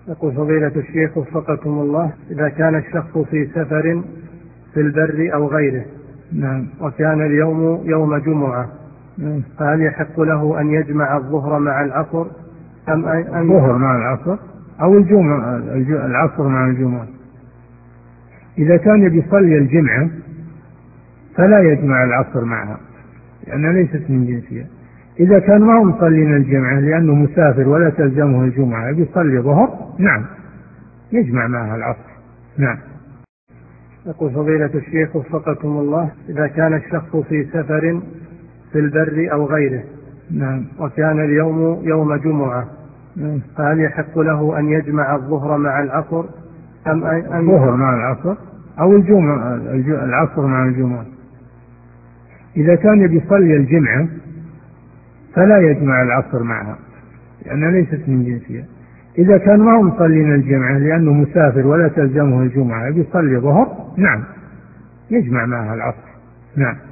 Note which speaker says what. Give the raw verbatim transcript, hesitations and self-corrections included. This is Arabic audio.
Speaker 1: يقول فضيلة الشيخ وفقكم الله، إذا كان الشخص في سفر في البر أو غيره
Speaker 2: نعم.
Speaker 1: وكان اليوم يوم جمعة،
Speaker 2: نعم.
Speaker 1: فهل يحق له أن يجمع الظهر مع العصر أم أن
Speaker 2: الظهر مع العصر أو الجمعة العصر مع الجمعة؟ إذا كان يصلي الجمعة فلا يجمع العصر معها لأنها ليست من جنسها. إذا كان ما هو مصلين الجمعة لأنه مسافر ولا تلزمه الجمعة يصلي ظهر، نعم يجمع معها العصر. نعم.
Speaker 1: يقول فضيلة الشيخ وفقكم الله، إذا كان الشخص في سفر في البر أو غيره
Speaker 2: نعم.
Speaker 1: وكان اليوم يوم جمعة،
Speaker 2: نعم.
Speaker 1: فهل يحق له أن يجمع الظهر مع العصر أم أن
Speaker 2: الظهر مع العصر أو الجمعة العصر مع الجمعة؟ إذا كان يصلي الجمعة فلا يجمع العصر معها لأنها ليست من جنسها. إذا كان ما هو مصلين الجمعة لأنه مسافر ولا تلزمه الجمعة يصلي ظهر، نعم يجمع معها العصر. نعم.